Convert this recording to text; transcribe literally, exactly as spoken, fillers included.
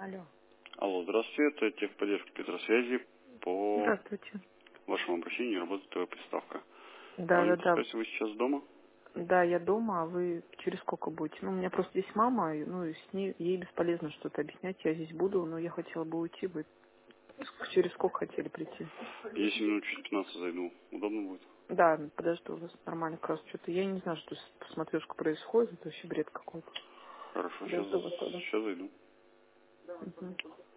Алло. Алло, здравствуйте, это техподдержка Петросвязи. По Здравствуйте. вашему обращению работает твоя приставка. Да, Можно да, да. сказать, вы сейчас дома? Да, я дома, а вы через сколько будете? Ну, у меня просто здесь мама, и, ну, и с ней, ей бесполезно что-то объяснять, я здесь буду, но я хотела бы уйти, вы через сколько хотели прийти? Если минут через пятнадцать зайду, удобно будет? Да, подожду, у вас нормально, как раз что-то, я не знаю, что с смотрешкой происходит, это вообще бред какой-то. Хорошо, сейчас, Подожду вас тогда. сейчас зайду. Мгм.